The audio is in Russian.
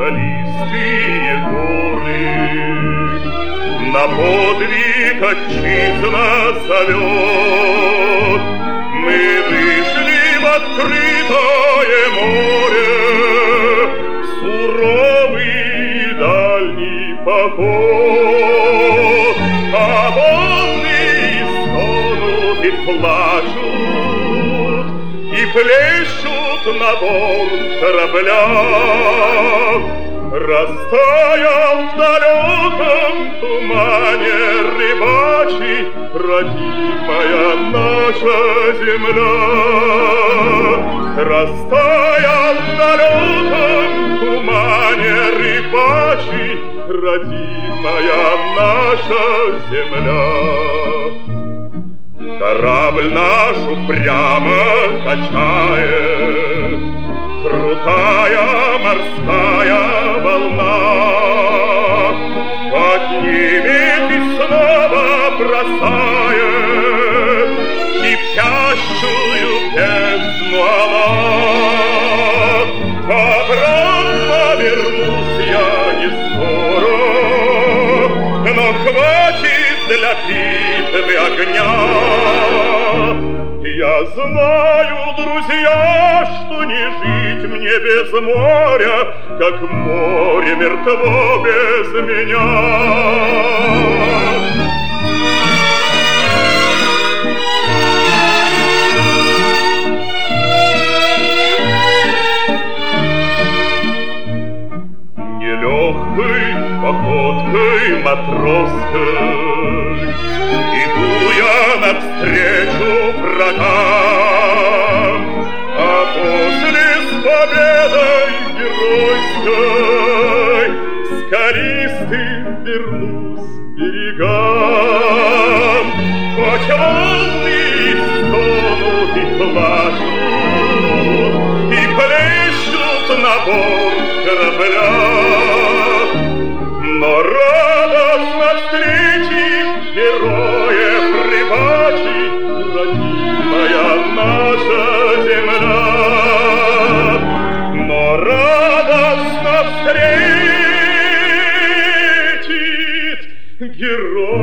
скалистые горы. На подвиг отчизна зовет. Мы вышли в открытое море, суровый дальний поход. А волны стонут и плачут, и плещут на борт корабля. Растаял в далеком тумане рыбачий родимая наша земля. Растаял в далеком тумане рыбачий родимая наша земля. Корабль наш упрямо качает крутая морская волна, поднимет и снова бросает кипящую бездну она. Обратно вернусь я не скоро, но хватит для битвы огня. Я знаю, друзья, что не жить мне без моря, как море мертво без меня. Нелегкой походкой матросской иду я навстречу врагам, а после с победой геройской скалистым вернусь к берегам. Хоть волны стонут и плачут, и плещут на борт корабля, но радостно встретить героев рыбачий родимая наша земля. Но радостно встретить героев